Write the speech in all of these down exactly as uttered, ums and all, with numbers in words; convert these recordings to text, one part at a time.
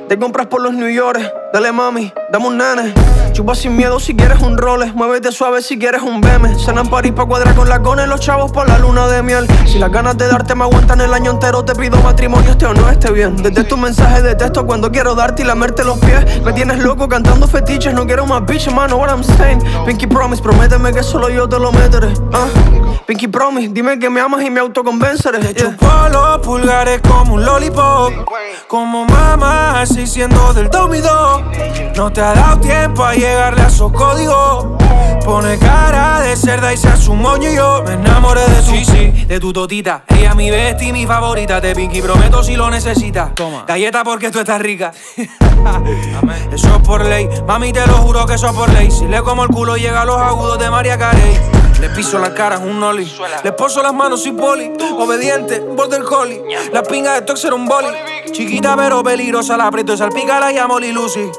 Te compras por los New York. Dale mami, dame un nene. Chupa sin miedo si quieres un roles. Muévete suave si quieres un beme. Cenan París pa' cuadrar con la cone los chavos por la luna de miel. Si las ganas de darte me aguantan el año entero, te pido matrimonio, este o no esté bien. Desde tu mensaje de texto cuando quiero darte y lamerte los pies. Me tienes loco cantando fetiches, no quiero más bitches, mano, what I'm saying. Pinky Promise, prométeme que solo yo te lo meteré. uh. Pinky Promise, dime que me amas y me autoconvenceré. Te yeah. chupo los pulgares como un lollipop. Como mamá, así siendo del dos mil dos. No te ha dado tiempo a llegarle a esos códigos. Pone cara de cerda y se hace un moño y yo me enamoré de tu, sí, sí, de tu totita. Ella mi bestia y mi favorita. Te Pinky prometo si lo necesitas. Toma. Galleta porque tú estás rica. Eso es por ley. Mami te lo juro que eso es por ley. Si le como el culo llega a los agudos de María Carey. Le piso la cara en un nolly. Le poso las manos sin poli. Obediente, border collie. La pinga de Tox era un boli. Chiquita pero peligrosa, la aprieto y salpica, la llamo Lil Lucy.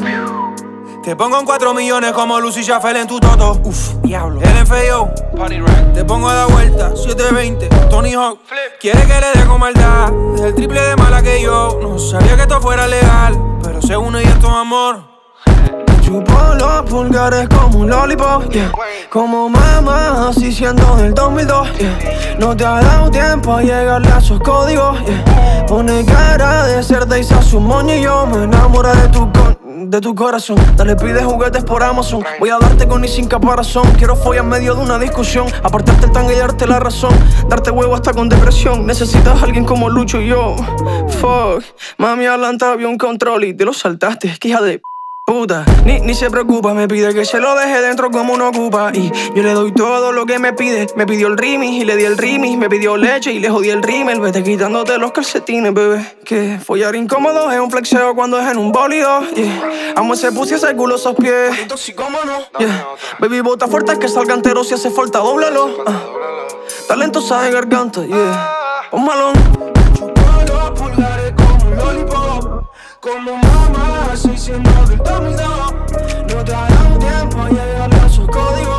Te pongo en cuatro millones como Lucy Chaffel en tu toto. Uf, diablo. El F I O, te pongo a dar vuelta, siete veinte, Tony Hawk. Quiere que le dé con maldad, es el triple de mala que yo. No sabía que esto fuera legal, pero se une y esto es amor. Chupo los pulgares como un lollipop, yeah. Como mamá, así siendo del dos mil dos, yeah. No te ha dado tiempo a llegarle a esos códigos, yeah. Pone cara de cerda y se hace un moño y yo me enamoré de tu con... de tu corazón. Dale, pide juguetes por Amazon. Voy a darte con y sin caparazón. Quiero follar en medio de una discusión. Apartarte el tanga y darte la razón. Darte huevo hasta con depresión. Necesitas a alguien como Lucho y yo. Fuck. Mami adelanta vio un control y te lo saltaste. Que hija de puta. Ni, ni se preocupa, me pide que se lo deje dentro como uno ocupa. Y yo le doy todo lo que me pide. Me pidió el rimis y le di el rimis. Me pidió leche y le jodí el rímel. Vete quitándote los calcetines, bebé. Que follar incómodo es un flexeo cuando es en un bólido, yeah. Amo ese pussy, ese culo, esos pies, yeah. Baby, bota fuerte que salga entero. Si hace falta, dóblalo, uh. Talentosa de garganta, yeah. Un malón. Chupo los pulgares como un lollipop. Como mamá, así siendo del dos mil dos. No te ha dado tiempo a llegarle a esos códigos.